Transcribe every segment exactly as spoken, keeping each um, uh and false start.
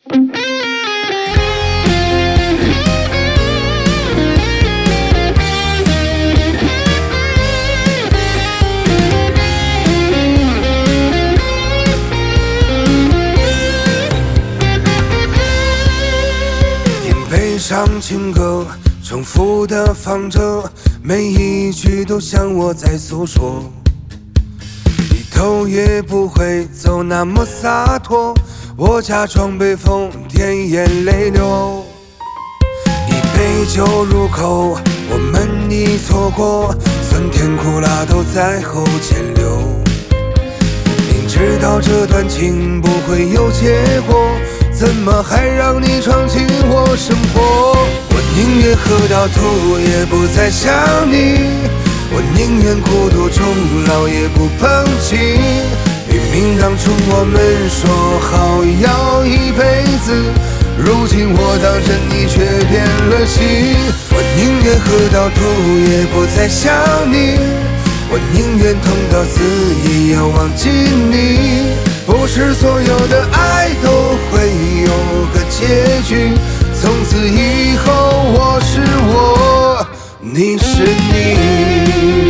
悲伤情歌重复的放着，每一句都像我在诉说，低头也不会走那么洒脱，我假装被风点眼泪流。一杯酒入口，我们已错过，酸甜苦辣都在喉间流。明知道这段情不会有结果，怎么还让你闯进我生活？我宁愿喝到吐，也不再想你。我宁愿孤独终老，也不放弃。明明当初我们说好要一辈子，如今我当真你却变了心。我宁愿喝到吐，也不再想你。我宁愿痛到死，也要忘记你。不是所有的爱都会有个结局，从此以后我是我，你是你。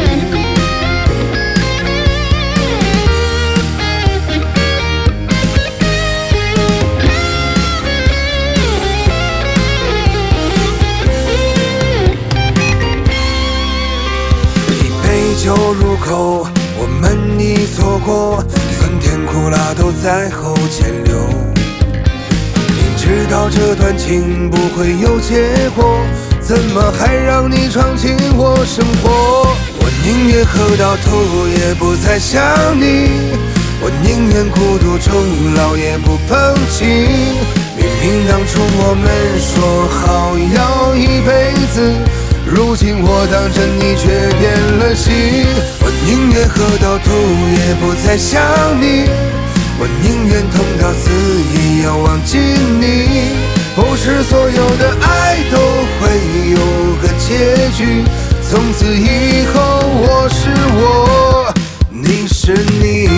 一杯酒入口，我们已错过，酸甜苦辣都在喉间流。明知道这段情不会有结果，怎么还让你闯进我生活？我宁愿喝到吐，也不再想你。我宁愿孤独终老，也不放弃。明明当初我们说好要一辈子，如今我当真你却变了心。我宁愿喝到吐，也不再想你。我宁愿痛到死，也要忘记你。不是所有的爱都会有个结局，从此以后我是我，你是你。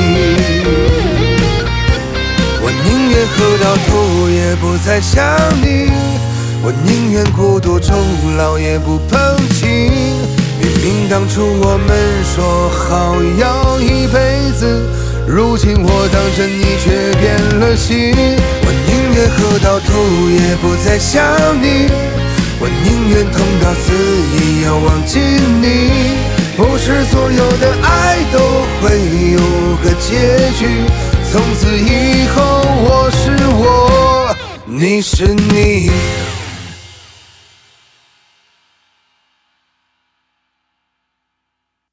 我宁愿喝到吐，也不再想你。我宁愿孤独终老，也不放弃。明明当初我们说好要一辈子，如今我当真你却变了心。我宁愿喝到吐，也不再想你。我宁愿痛到死，也要忘记你。不是所有的爱都会有个结局，从此以后我是我，你是你。